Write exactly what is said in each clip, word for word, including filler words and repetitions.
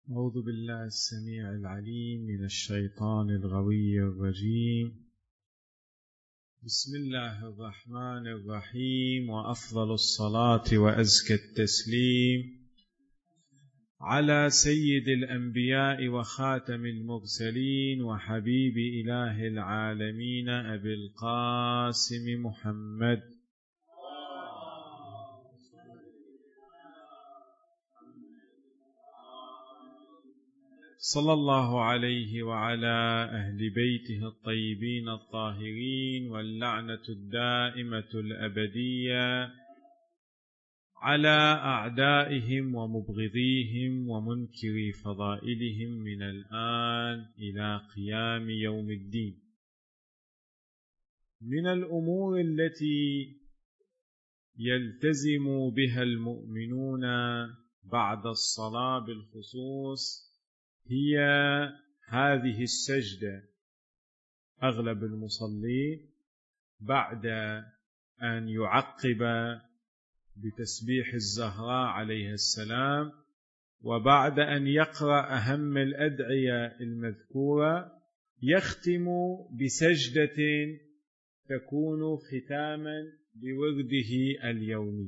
أعوذ بالله السميع العليم من الشيطان الغوي الرجيم. بسم الله الرحمن الرحيم، وأفضل الصلاة وأزكى التسليم على سيد الأنبياء وخاتم المرسلين وحبيب إله العالمين أبي القاسم محمد صلى الله عليه وعلى أهل بيته الطيبين الطاهرين، واللعنة الدائمة الأبدية على أعدائهم ومبغضيهم ومنكري فضائلهم من الآن إلى قيام يوم الدين. من الأمور التي يلتزم بها المؤمنون بعد الصلاة بالخصوص هي هذه السجدة. أغلب المصلين بعد أن يعقب بتسبيح الزهراء عليه السلام وبعد أن يقرأ أهم الأدعية المذكورة يختم بسجدة تكون ختاما لورده اليومي.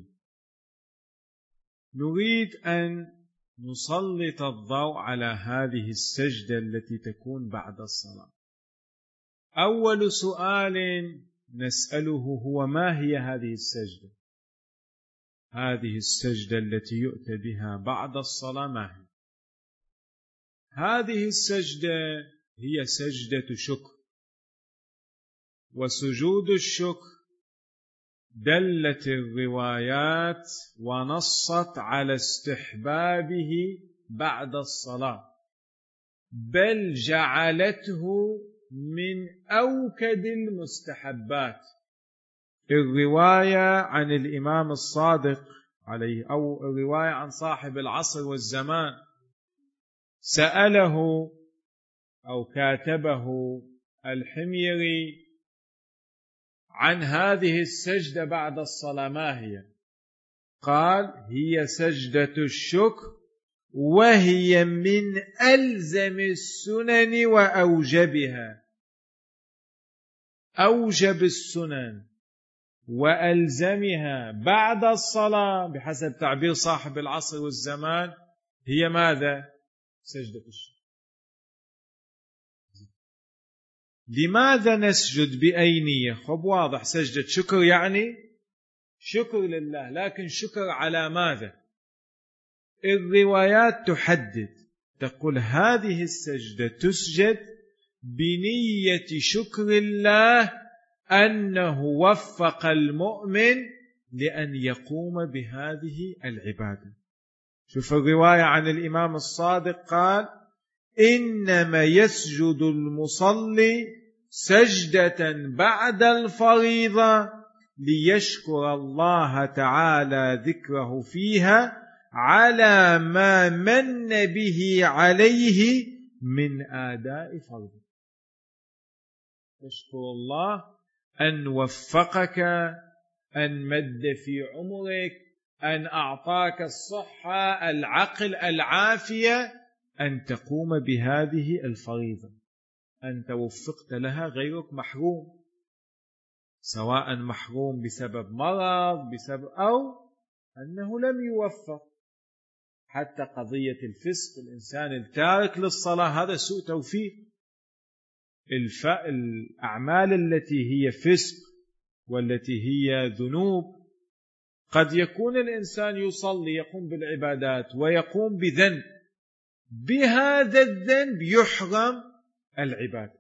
نريد أن نسلط الضوء على هذه السجدة التي تكون بعد الصلاة. أول سؤال نسأله هو: ما هي هذه السجدة؟ هذه السجدة التي يؤتى بها بعد الصلاة ما هي؟ هذه السجدة هي سجدة شكر، وسجود الشكر دلت الروايات ونصت على استحبابه بعد الصلاة، بل جعلته من أوكد المستحبات. الرواية عن الإمام الصادق عليه أو الرواية عن صاحب العصر والزمان سأله أو كاتبه الحميري عن هذه السجدة بعد الصلاة ما هي؟ قال: هي سجدة الشكر، وهي من ألزم السنن وأوجبها. أوجب السنن وألزمها بعد الصلاة بحسب تعبير صاحب العصر والزمان هي ماذا؟ سجدة الشكر. لماذا نسجد بأي نية؟ خب واضح، سجدة شكر يعني شكر لله، لكن شكر على ماذا؟ الروايات تحدد، تقول هذه السجدة تسجد بنية شكر الله أنه وفق المؤمن لأن يقوم بهذه العبادة. شوف الرواية عن الإمام الصادق قال: إنما يسجد المصلي سجدة بعد الفريضة ليشكر الله تعالى ذكره فيها على ما من به عليه من آداء فرضه. تشكر الله أن وفقك، أن مد في عمرك، أن أعطاك الصحة، العقل، العافية، أن تقوم بهذه الفريضة. أنت وفقت لها، غيرك محروم، سواء محروم بسبب مرض بسبب أو أنه لم يوفق. حتى قضية الفسق، الإنسان التارك للصلاة هذا سوء توفيق. الف... الأعمال التي هي فسق والتي هي ذنوب، قد يكون الإنسان يصلي يقوم بالعبادات ويقوم بذنب، بهذا الذنب يحرم العبادة.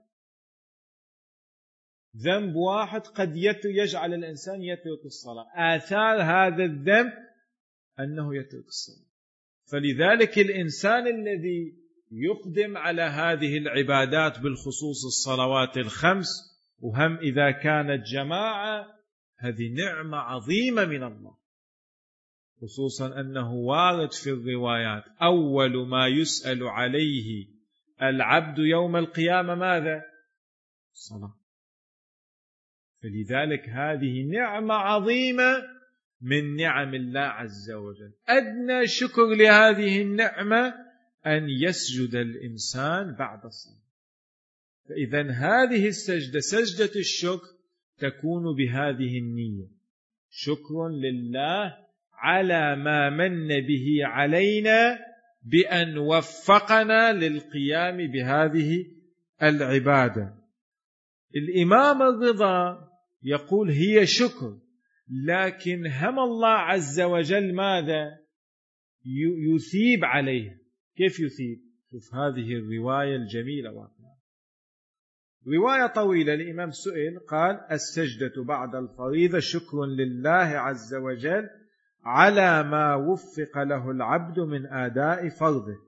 ذنب واحد قد يجعل الإنسان يترك الصلاة، آثار هذا الذنب أنه يترك الصلاة. فلذلك الإنسان الذي يقدم على هذه العبادات بالخصوص الصلوات الخمس، وهم إذا كانت جماعة، هذه نعمة عظيمة من الله، خصوصا أنه وارد في الروايات أول ما يسأل عليه العبد يوم القيامة ماذا؟ الصلاة. فلذلك هذه نعمة عظيمة من نعم الله عز وجل. أدنى شكر لهذه النعمة أن يسجد الإنسان بعد الصلاة. فإذا هذه السجدة سجدة الشكر تكون بهذه النية: شكر لله على ما من به علينا بأن وفقنا للقيام بهذه العبادة. الإمام الرضا يقول هي شكر، لكن هم الله عز وجل ماذا؟ يثيب عليه. كيف يثيب؟ شوف هذه الرواية الجميلة واقعا. رواية طويلة. الإمام سئل قال: السجدة بعد الفريضة شكر لله عز وجل على ما وفق له العبد من أداء فرضه.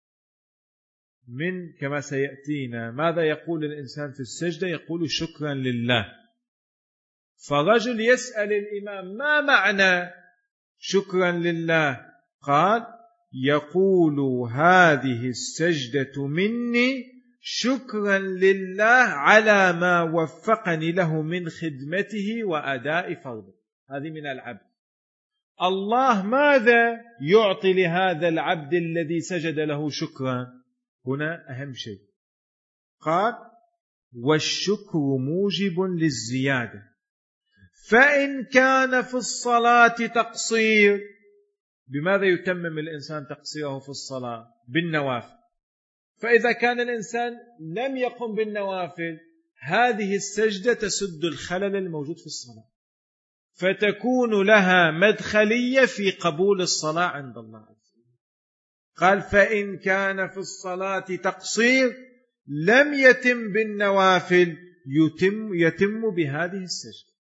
من كما سيأتينا ماذا يقول الإنسان في السجدة؟ يقول شكرا لله. فرجل يسأل الإمام: ما معنى شكرا لله؟ قال: يقول هذه السجدة مني شكرا لله على ما وفقني له من خدمته وأداء فرضه. هذه من العبد. الله ماذا يعطي لهذا العبد الذي سجد له شكرا؟ هنا أهم شيء. قال: والشكر موجب للزيادة، فإن كان في الصلاة تقصير. بماذا يتمم الإنسان تقصيره في الصلاة؟ بالنوافل. فإذا كان الإنسان لم يقم بالنوافل، هذه السجدة تسد الخلل الموجود في الصلاة، فتكون لها مدخلية في قبول الصلاة عند الله عز وجل. قال: فإن كان في الصلاة تقصير لم يتم بالنوافل، يتم, يتم بهذه السجدة.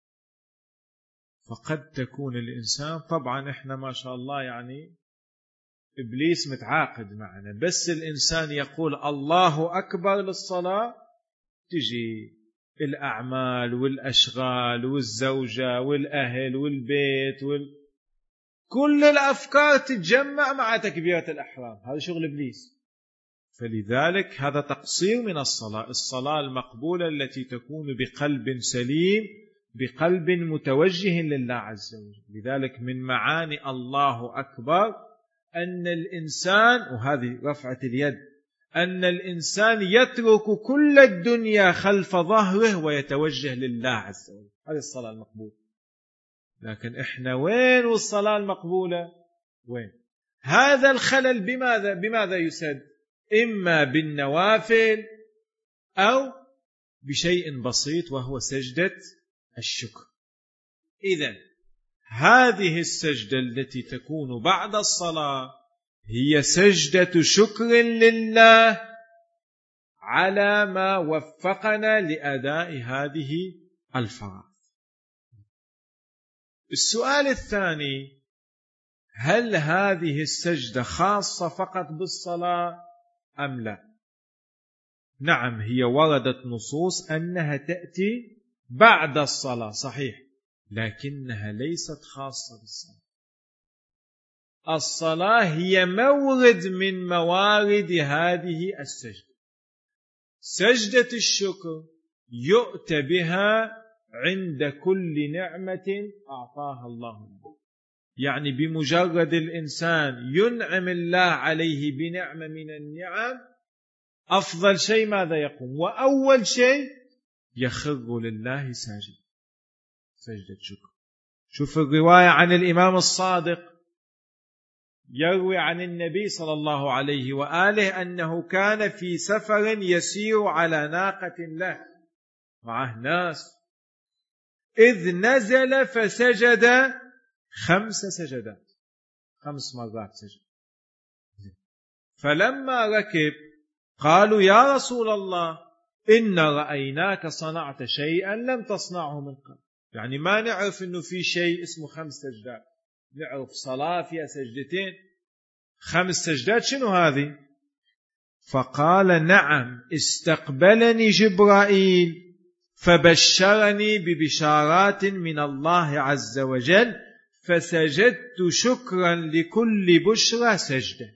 فقد تكون الإنسان، طبعا إحنا ما شاء الله يعني إبليس متعاقد معنا، بس الإنسان يقول الله أكبر للصلاة، تجي الأعمال والأشغال والزوجة والأهل والبيت وال... كل الأفكار تتجمع مع تكبيرة الأحرام. هذا شغل إبليس. فلذلك هذا تقصير من الصلاة. الصلاة المقبولة التي تكون بقلب سليم، بقلب متوجه لله عز وجل. لذلك من معاني الله أكبر أن الإنسان، وهذه رفعة اليد، أن الإنسان يترك كل الدنيا خلف ظهره ويتوجه لله عز وجل. هذه الصلاة المقبولة. لكن إحنا وين والصلاة المقبولة؟ وين؟ هذا الخلل بماذا بماذا يسد؟ إما بالنوافل أو بشيء بسيط وهو سجدة الشكر. إذن هذه السجدة التي تكون بعد الصلاة هي سجدة شكر لله على ما وفقنا لأداء هذه الفرائض. السؤال الثاني: هل هذه السجدة خاصة فقط بالصلاة أم لا؟ نعم، هي وردت نصوص أنها تأتي بعد الصلاة، صحيح، لكنها ليست خاصة بالصلاة. الصلاة هي مورد من موارد هذه السجدة. سجدة الشكر يؤتى بها عند كل نعمة أعطاها الله. يعني بمجرد الإنسان ينعم الله عليه بنعمة من النعم، أفضل شيء ماذا يقوم؟ وأول شيء يخر لله ساجد، سجدة شكر. شوف الرواية عن الإمام الصادق، يروي عن النبي صلى الله عليه وآله أنه كان في سفر يسير على ناقة له معه ناس، إذ نزل فسجد خمس سجدات، خمس مرات سجد. فلما ركب قالوا: يا رسول الله، إن رأيناك صنعت شيئا لم تصنعه من قبل. يعني ما نعرف إنه في شيء اسمه خمس سجدات، نعرف صلاة فيها سجدتين، خمس سجدات شنو هذه؟ فقال: نعم، استقبلني جبرائيل فبشرني ببشارات من الله عز وجل، فسجدت شكرا لكل بشرى سجدة.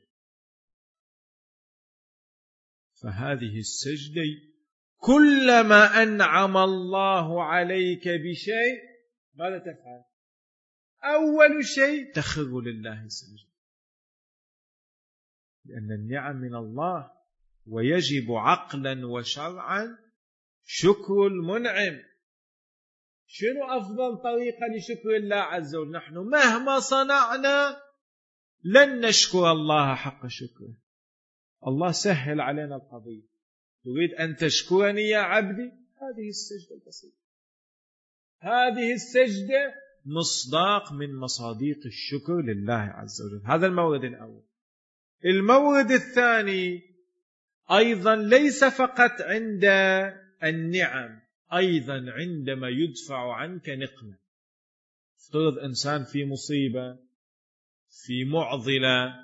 فهذه السجدة كلما أنعم الله عليك بشيء ماذا تفعل؟ أول شيء تخر لله سجدة. لأن النعم من الله، ويجب عقلا وشرعا شكر المنعم. شنو أفضل طريقة لشكر الله عز وجل؟ نحن مهما صنعنا لن نشكر الله حق شكره. الله سهل علينا القضية. تريد أن تشكرني يا عبدي؟ هذه السجدة البسيطة، هذه السجدة مصداق من مصاديق الشكر لله عز وجل. هذا المورد الأول. المورد الثاني أيضا ليس فقط عند النعم، أيضا عندما يدفع عنك نقمة. افترض إنسان في مصيبة، في معضلة،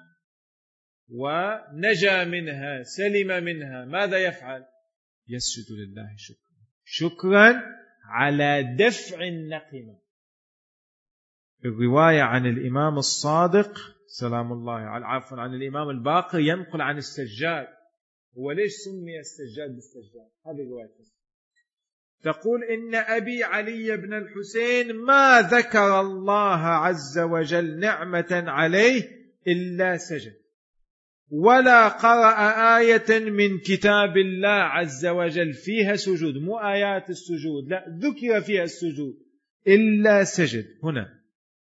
ونجا منها، سلم منها، ماذا يفعل؟ يسجد لله شكرا، شكرا على دفع النقمة. الرواية عن الإمام الصادق سلام الله عليه، عفوا عن الإمام الباقر، ينقل عن السجاد. هو ليش سمي السجاد بالسجاد؟ هذه الرواية تقول إن أبي علي بن الحسين ما ذكر الله عز وجل نعمة عليه إلا سجد، ولا قرأ آية من كتاب الله عز وجل فيها سجود، مو آيات السجود، لا، ذكر فيها السجود، إلا سجد هنا.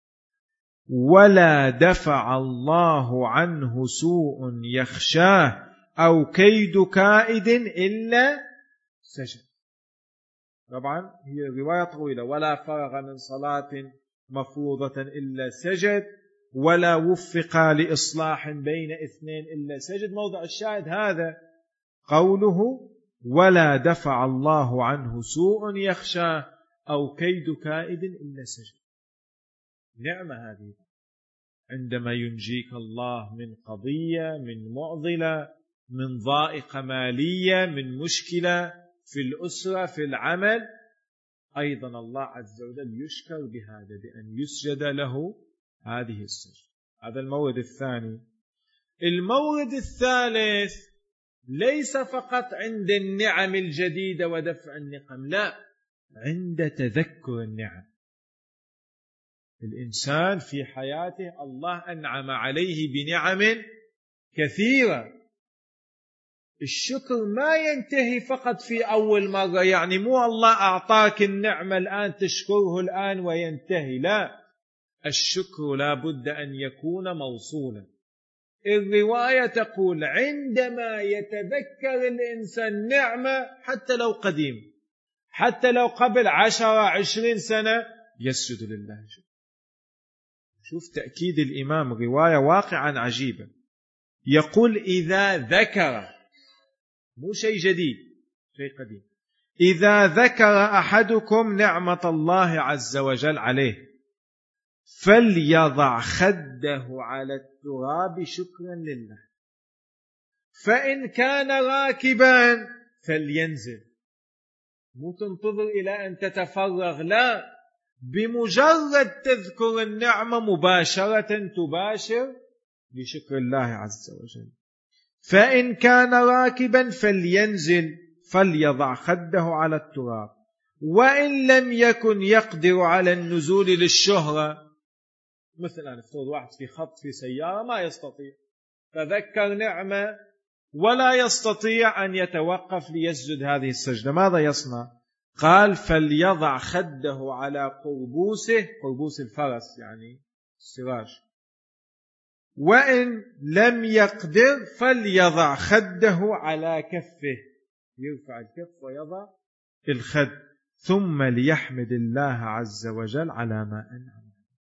ولا دفع الله عنه سوء يخشاه أو كيد كائد إلا سجد. طبعا هي رواية طويلة. ولا فرغ من صلاة مفروضة إلا سجد، ولا وفق لإصلاح بين اثنين إلا سجد. موضع الشاهد هذا قوله ولا دفع الله عنه سوء يخشاه أو كيد كائد إلا سجد. نعمة هذه عندما ينجيك الله من قضية، من معضلة، من ضائقة مالية، من مشكلة في الأسرة، في العمل، أيضا الله عز وجل يشكر بهذا، بأن يسجد له هذه السجدة. هذا المورد الثاني. المورد الثالث ليس فقط عند النعم الجديدة ودفع النقم، لا، عند تذكر النعم. الإنسان في حياته الله أنعم عليه بنعم كثيرة. الشكر ما ينتهي فقط في أول مرة، يعني مو الله أعطاك النعمة الآن تشكره الآن وينتهي، لا، الشكر لا بد أن يكون موصولا. الرواية تقول عندما يتذكر الإنسان نعمة حتى لو قديم، حتى لو قبل عشرة عشرين سنة، يسجد لله شكر. شوف تأكيد الإمام، رواية واقعا عجيبة. يقول إذا ذكر، مو شيء جديد، شيء قديم، إذا ذكر أحدكم نعمة الله عز وجل عليه فليضع خده على التراب شكرا لله، فإن كان راكبا فلينزل. مو تنتظر إلى أن تتفرغ، لا، بمجرد تذكر النعمة مباشرة تباشر بشكر الله عز وجل. فإن كان راكبا فلينزل فليضع خده على التراب، وإن لم يكن يقدر على النزول للشهرة، مثلا افترض واحد في خط في سيارة ما يستطيع، تذكر نعمة ولا يستطيع أن يتوقف ليسجد هذه السجدة، ماذا يصنع؟ قال فليضع خده على قربوسه، قربوس الفرس يعني السراج، وإن لم يقدر فليضع خده على كفه، يرفع الكف ويضع الخد، ثم ليحمد الله عز وجل على ما أنعم.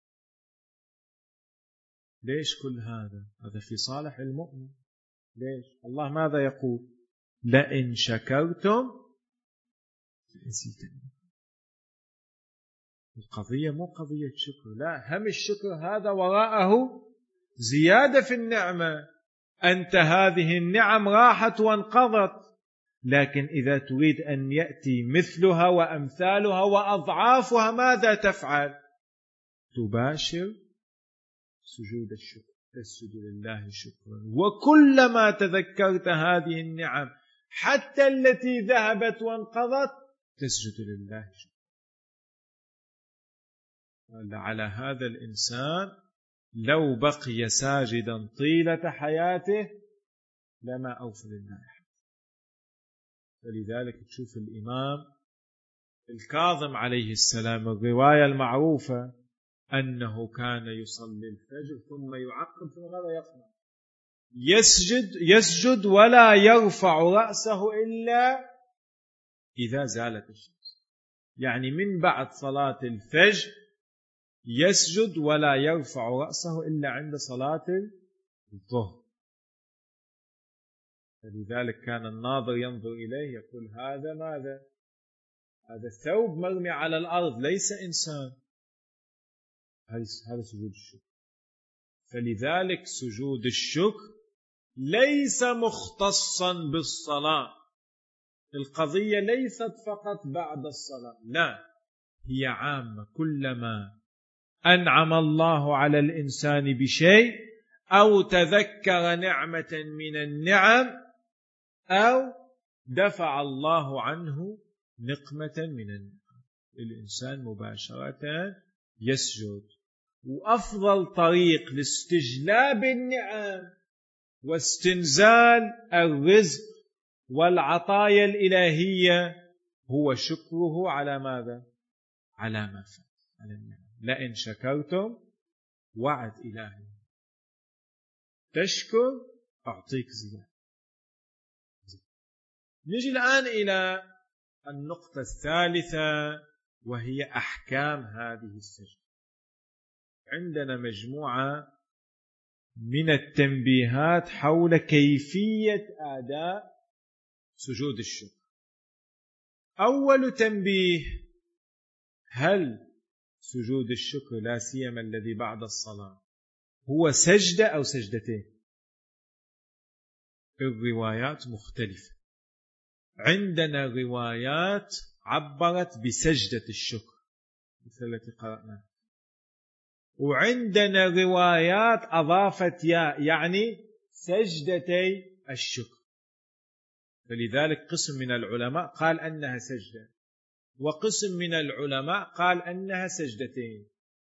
ليش كل هذا؟ هذا في صالح المؤمن. ليش؟ الله ماذا يقول؟ لئن شكرتم لأزيدنكم. القضية مو قضية شكر، لا، هم الشكر هذا وراءه زيادة في النعمة. أنت هذه النعم راحت وانقضت، لكن إذا تريد أن يأتي مثلها وأمثالها وأضعافها ماذا تفعل؟ تباشر سجود الشكر، تسجد لله شكرا. وكلما تذكرت هذه النعم حتى التي ذهبت وانقضت تسجد لله شكرا. على هذا الإنسان لو بقي ساجدا طيلة حياته لما أوفى لله حق. فلذلك تشوف الإمام الكاظم عليه السلام الرواية المعروفة أنه كان يصلي الفجر ثم يعقب ثم ماذا يصنع؟ يسجد يسجد ولا يرفع رأسه إلا إذا زالت الشمس. يعني من بعد صلاة الفجر يسجد ولا يرفع رأسه إلا عند صلاة الظهر. فلذلك كان الناظر ينظر إليه يقول هذا ماذا؟ هذا ثوب مرمي على الأرض ليس إنسان. هذا سجود الشكر. فلذلك سجود الشكر ليس مختصا بالصلاة. القضية ليست فقط بعد الصلاة، لا، هي عامة. كلما أنعم الله على الإنسان بشيء أو تذكر نعمة من النعم أو دفع الله عنه نقمة من النعم، الإنسان مباشرة يسجد. وأفضل طريق لاستجلاب النعم واستنزال الرزق والعطايا الإلهية هو شكره على ماذا؟ على ما فات، على النعم. لئن شكرتم وعد إلهي، تشكر أعطيك زيادة. نجي الآن إلى النقطة الثالثة وهي أحكام هذه السجدة. عندنا مجموعة من التنبيهات حول كيفية أداء سجود الشكر. أول تنبيه: هل سجود الشكر لا سيما الذي بعد الصلاة هو سجدة أو سجدتين؟ الروايات مختلفة. عندنا روايات عبرت بسجدة الشكر مثل التي قرأناها، وعندنا روايات أضافت ياء يعني سجدتي الشكر. فلذلك قسم من العلماء قال أنها سجدة، وقسم من العلماء قال أنها سجدتين.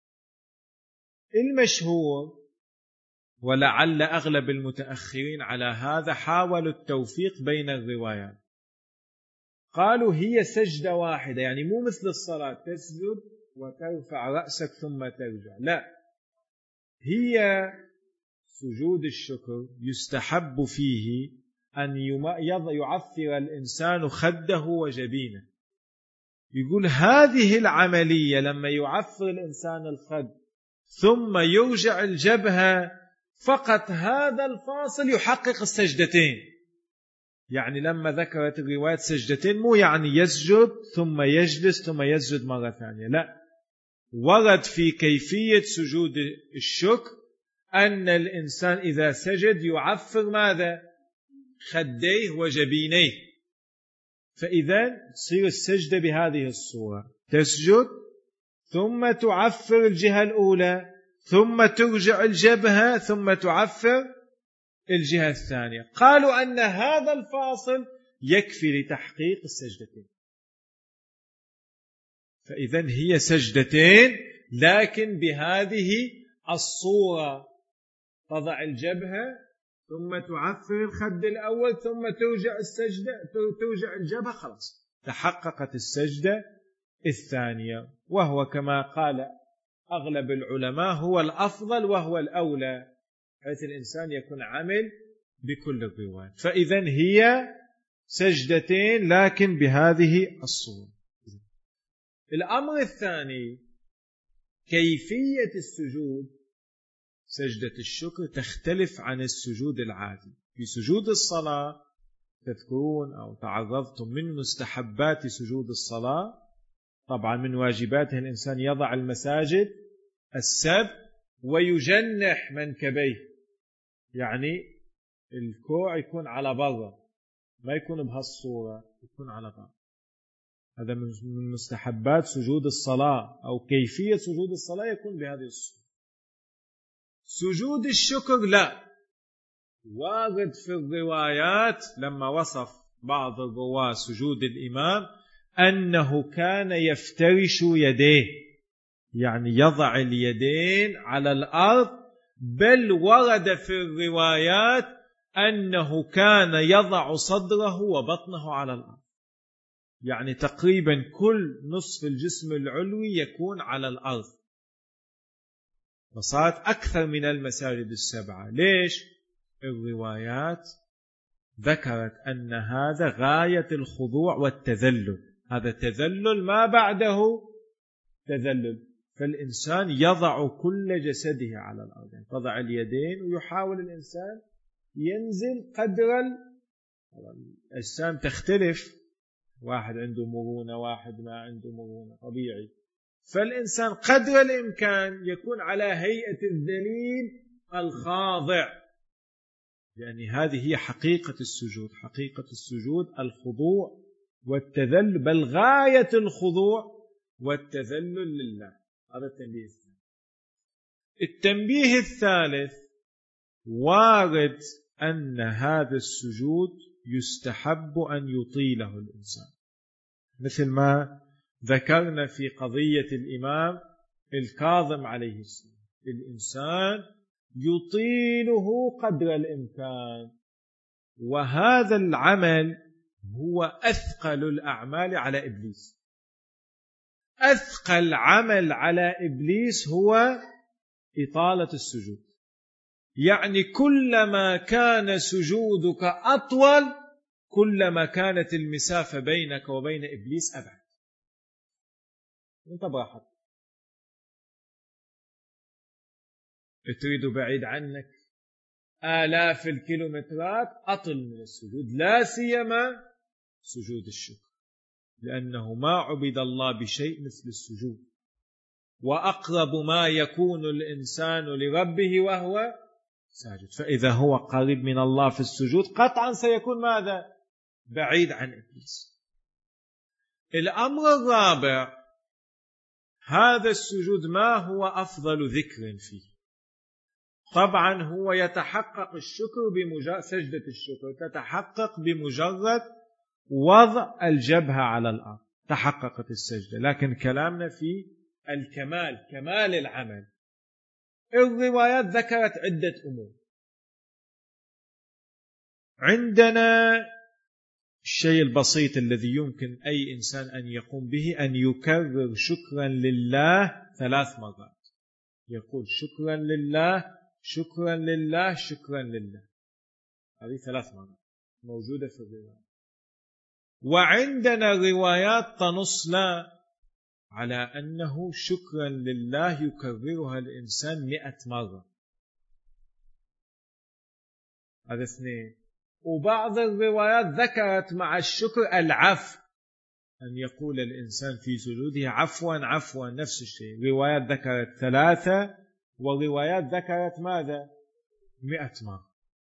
المشهور ولعل أغلب المتأخرين على هذا حاولوا التوفيق بين الروايات، قالوا هي سجدة واحدة، يعني مو مثل الصلاة تسجد وترفع رأسك ثم ترجع، لا، هي سجود الشكر يستحب فيه أن يعثر الإنسان خده وجبينه. يقول هذه العملية لما يعثر الإنسان الخد ثم يرجع الجبهة فقط هذا الفاصل يحقق السجدتين. يعني لما ذكرت الرواية سجدتين مو يعني يسجد ثم يجلس ثم يسجد مرة ثانية، لا، ورد في كيفية سجود الشكر أن الإنسان إذا سجد يعفر ماذا؟ خديه وجبينيه. فإذا تصير السجدة بهذه الصورة: تسجد ثم تعفر الجهة الأولى ثم ترجع الجبهة ثم تعفر الجهة الثانية. قالوا أن هذا الفاصل يكفي لتحقيق السجدتين. فإذا هي سجدتين لكن بهذه الصورة: تضع الجبهة ثم تعفر الخد الأول ثم ترجع السجدة ترجع الجبهة، خلاص تحققت السجدة الثانية. وهو كما قال أغلب العلماء هو الأفضل وهو الأولى، حيث الإنسان يكون عمل بكل الروايات. فإذا هي سجدتين لكن بهذه الصورة. الأمر الثاني: كيفية السجود. سجدة الشكر تختلف عن السجود العادي. في سجود الصلاة تذكرون أو تعرضتم من مستحبات سجود الصلاة، طبعا من واجباتها الإنسان يضع المساجد السبع ويجنح منكبيه، يعني الكوع يكون على برا، ما يكون بهالصورة، يكون على برا. هذا من مستحبات سجود الصلاة أو كيفية سجود الصلاة يكون بهذه الصورة. سجود الشكر لا، وارد في الروايات لما وصف بعض الرواة سجود الإمام أنه كان يفترش يديه، يعني يضع اليدين على الأرض. بل ورد في الروايات أنه كان يضع صدره وبطنه على الأرض، يعني تقريبا كل نصف الجسم العلوي يكون على الأرض، فصارت أكثر من المساجد السبعة. ليش؟ الروايات ذكرت أن هذا غاية الخضوع والتذلل، هذا تذلل ما بعده تذلل، فالإنسان يضع كل جسده على الأرض، يعني تضع اليدين ويحاول الإنسان ينزل قدر الأجسام تختلف، واحد عنده مرونة واحد ما عنده مرونة، طبيعي، فالإنسان قدر الإمكان يكون على هيئة الذليل الخاضع، يعني هذه هي حقيقة السجود. حقيقة السجود الخضوع والتذلل، بل غاية الخضوع والتذلل لله. هذا التنبيه الثاني. التنبيه الثالث، وارد أن هذا السجود يستحب أن يطيله الإنسان، مثل ما ذكرنا في قضية الإمام الكاظم عليه السلام، الإنسان يطيله قدر الإمكان، وهذا العمل هو أثقل الأعمال على إبليس. أثقل عمل على إبليس هو إطالة السجود، يعني كلما كان سجودك أطول كلما كانت المسافة بينك وبين إبليس أبعد. انت براحتك، تريد بعيد عنك آلاف الكيلومترات، أطل من السجود، لا سيما سجود الشكر، لأنه ما عبد الله بشيء مثل السجود، وأقرب ما يكون الإنسان لربه وهو ساجد، فإذا هو قريب من الله في السجود قطعا سيكون ماذا؟ بعيد عن إبليس. الأمر الرابع، هذا السجود ما هو أفضل ذكر فيه؟ طبعا هو يتحقق الشكر بمجرد سجدة الشكر، تتحقق بمجرد وضع الجبهة على الأرض، تحققت السجدة، لكن كلامنا في الكمال، كمال العمل. الروايات ذكرت عدة أمور. عندنا الشيء البسيط الذي يمكن أي إنسان أن يقوم به، أن يكرر شكرا لله ثلاث مرات، يقول شكرا لله شكرا لله شكرا لله، هذه ثلاث مرات موجودة في الرواية. وعندنا روايات تنص لا على أنه شكرا لله يكررها الإنسان مئة مرة، هذا اثنين. وبعض الروايات ذكرت مع الشكر العفو، أن يقول الإنسان في سجوده عفوا عفوا، نفس الشيء. روايات ذكرت ثلاثة، وروايات ذكرت ماذا؟ مئة مرة.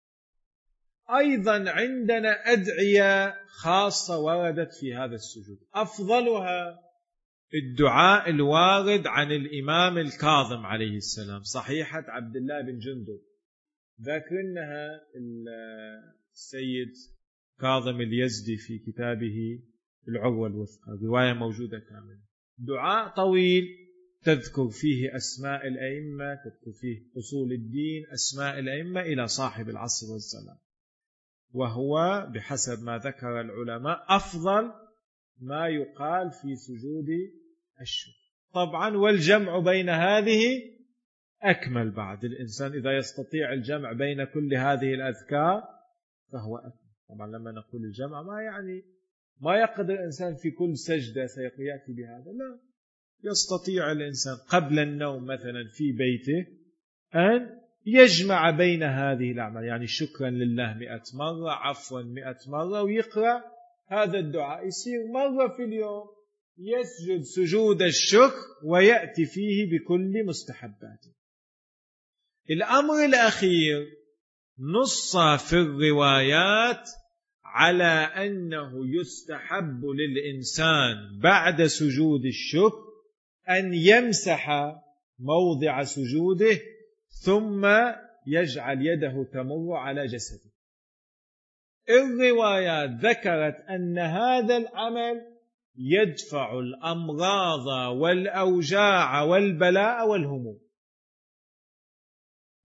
أيضا عندنا أدعية خاصة وردت في هذا السجود، أفضلها الدعاء الوارد عن الإمام الكاظم عليه السلام، صحيحة عبد الله بن جندب، ذاكرنها السيد كاظم اليزدي في كتابه العروة الوثقى، رواية موجودة كاملة، دعاء طويل تذكر فيه أسماء الأئمة، تذكر فيه أصول الدين، أسماء الأئمة إلى صاحب العصر والزمان، وهو بحسب ما ذكر العلماء أفضل ما يقال في سجود الشكر. طبعا والجمع بين هذه أكمل، بعد الإنسان إذا يستطيع الجمع بين كل هذه الأذكار فهو أكمل. طبعا لما نقول الجمع ما يعني ما يقدر الإنسان في كل سجدة سيأتي بهذا، لا، يستطيع الإنسان قبل النوم مثلا في بيته أن يجمع بين هذه الأعمال، يعني شكرا لله مئة مرة، عفوا مئة مرة، ويقرأ هذا الدعاء، يصير مرة في اليوم يسجد سجود الشكر ويأتي فيه بكل مستحباته. الأمر الأخير، نص في الروايات على أنه يستحب للإنسان بعد سجود الشكر أن يمسح موضع سجوده ثم يجعل يده تمر على جسده. الروايات ذكرت أن هذا العمل يدفع الأمراض والأوجاع والبلاء والهموم،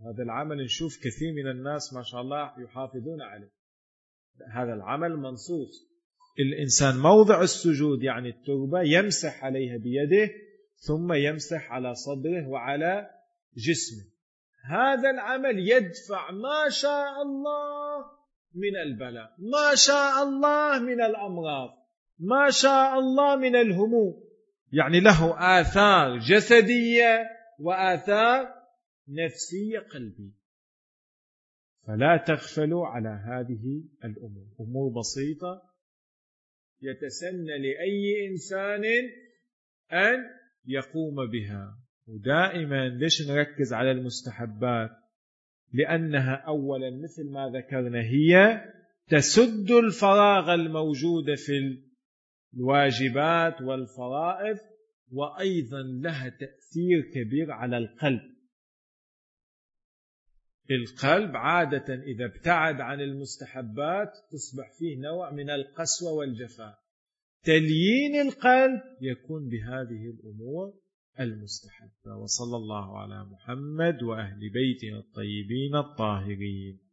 هذا العمل نشوف كثير من الناس ما شاء الله يحافظون عليه، هذا العمل منصوص. الإنسان موضع السجود يعني التربة يمسح عليها بيده ثم يمسح على صدره وعلى جسمه. هذا العمل يدفع ما شاء الله من البلاء، ما شاء الله من الأمراض، ما شاء الله من الهموم، يعني له آثار جسدية وآثار نفسية قلبية. فلا تغفلوا على هذه الأمور، أمور بسيطة يتسنى لأي إنسان أن يقوم بها. ودائما ليش نركز على المستحبات؟ لأنها أولا مثل ما ذكرنا هي تسد الفراغ الموجود في الواجبات والفرائض، وأيضا لها تأثير كبير على القلب. القلب عادة إذا ابتعد عن المستحبات تصبح فيه نوع من القسوة والجفاء. تليين القلب يكون بهذه الأمور المستحبة. وصلى الله على محمد وأهل بيته الطيبين الطاهرين.